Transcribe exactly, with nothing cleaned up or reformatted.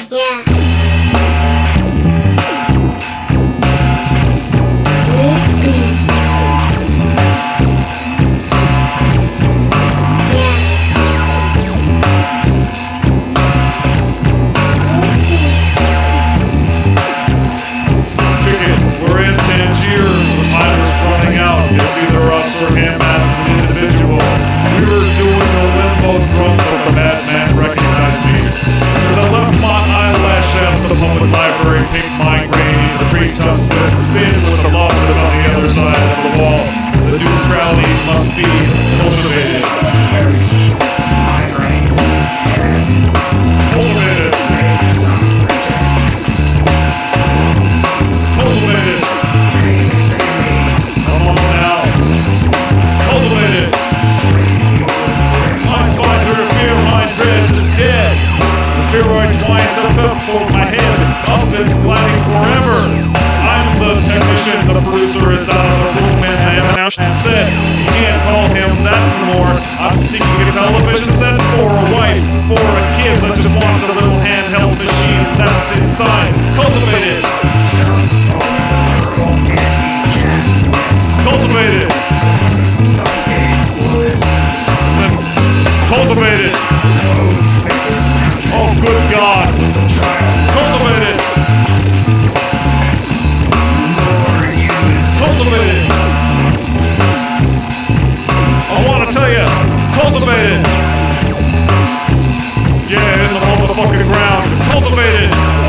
Yeah. It's either us or him as an individual. We were doing a limbo drunk, but the madman recognized me. As I left my eyelash at the public library, pink migraine, the pre-tubs with spin with the love that's on the other side of the wall. The neutrality must be cultivated. Cultivated. Cultivated. Come on now. Cultivated. Mind's fine through fear, mind dread is dead. The steroid twines up up for my head, up and gliding forever. I'm the technician, the producer is out of the room, and I am now said, you can't call him that anymore. I'm seeking a television set for a wife, for a kid. I just want a little handheld machine that's inside. Cultivated. Cultivated. Cultivated. Oh, good God. Cultivated. Cultivated. I want to tell you, cultivated. Yeah, in the motherfucking ground. Cultivated.